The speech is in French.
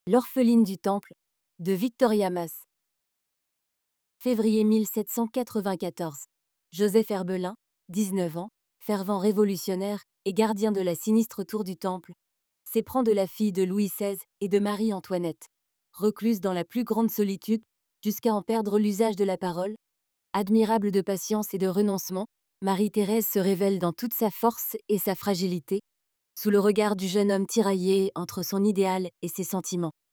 L'orpheline du Temple, de Victoria Mass. Février 1794. Joseph Herbelin, 19 ans, fervent révolutionnaire et gardien de la sinistre tour du Temple, s'éprend de la fille de Louis XVI et de Marie-Antoinette. Recluse dans la plus grande solitude, jusqu'à en perdre l'usage de la parole, admirable de patience et de renoncement, Marie-Thérèse se révèle dans toute sa force et sa fragilité, sous le regard du jeune homme tiraillé entre son idéal et ses sentiments.